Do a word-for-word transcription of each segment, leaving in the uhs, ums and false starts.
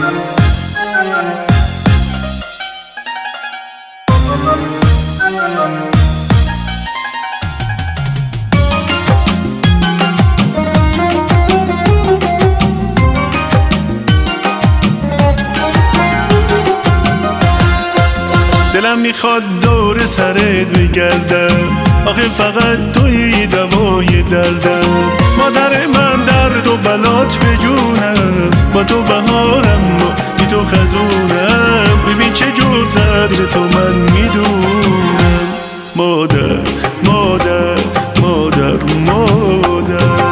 دلم میخواد دور سرت بگردم، آخه فقط توی دوای دردم. مادر من درد و بلات به جونم، با تو بهارم و بی تو خزونم. ببین چه جور قدر تو من میدونم. مادر مادر مادر مادر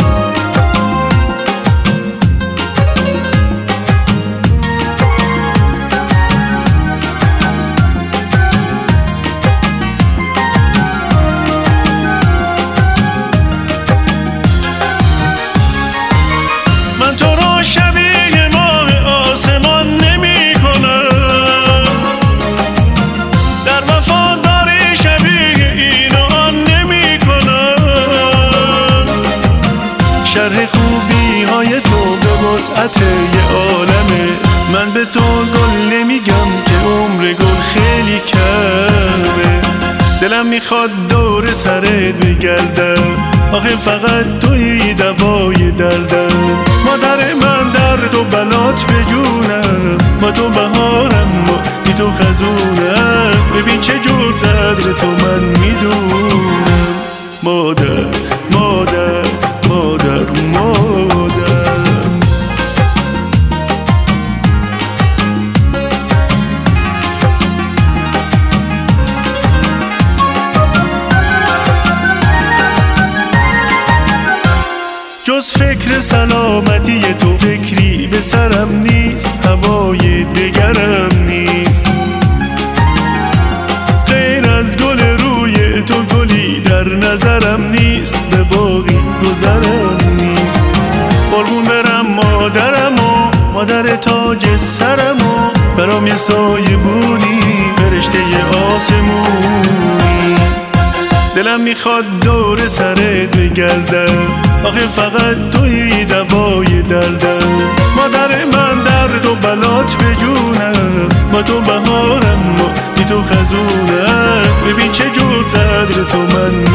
شرح خوبی های تو به وسعت یه عالمه. من به تو گل نمیگم که عمر گل خیلی کمه. دلم میخواد دور سرت بگردم، آخه فقط توی دوای دردم. مادر من درد و بلات به جونم، با تو بهارم و بی تو خزونم. ببین چه جور قدر تو من میدونم. مادر مادر مادر مادر جز فکر سلامتی تو فکری به سرم نیست، هوای دگرم نیست. غیر از گل روی تو گلی در نظرم نیست، به باقی گذرم نیست. قربون برم مادرم و مادر تاج سرم و برام یه سایه بودی، فرشته آسمونی. دلم میخواد دور سرت بگردم، آخه فقط توی دوای دردم. مادر من درد و بلات به جونم، با تو بهارم و بی تو خزونم. ببین چه جور قدر تو من